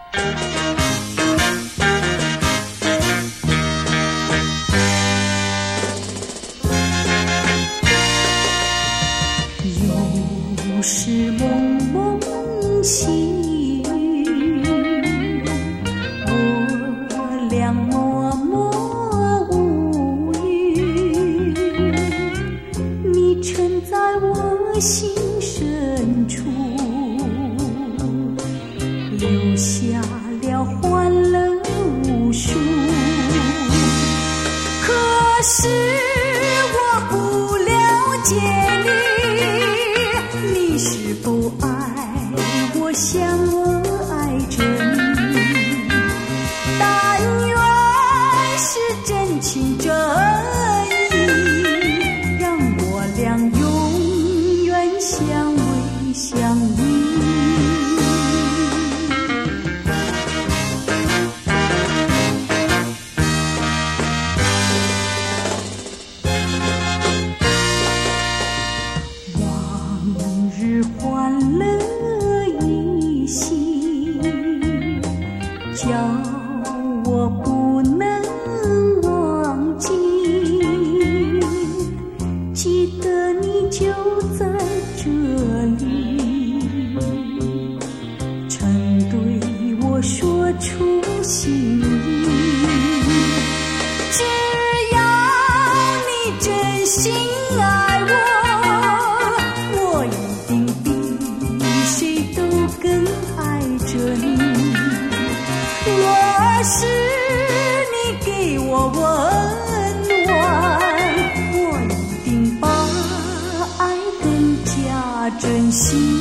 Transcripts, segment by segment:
又是蒙蒙细雨，我俩默默无语，你沉在我心深处，留下了欢乐无数。可是我不了解你，你是否爱我像我爱着你？但愿是真情真意，让我俩永远相偎相依。欢乐一夕，叫我不能忘记。记得你就在这里，曾对我说出心意。只要你真心爱我，一定比谁都更爱着你。若是你给我温暖，我一定把爱更加珍惜。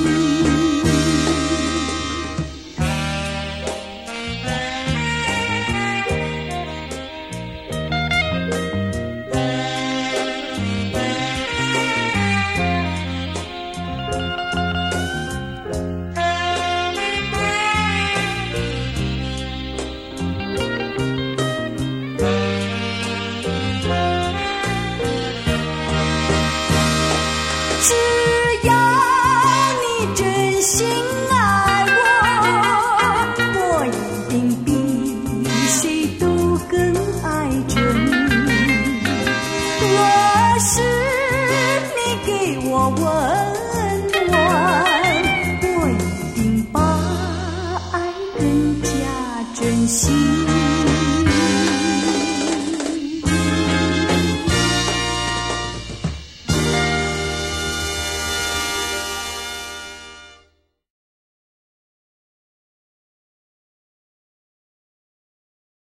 只要你真心爱我，我一定比谁都更爱着你。若是你给我温暖，我一定把爱更加珍惜。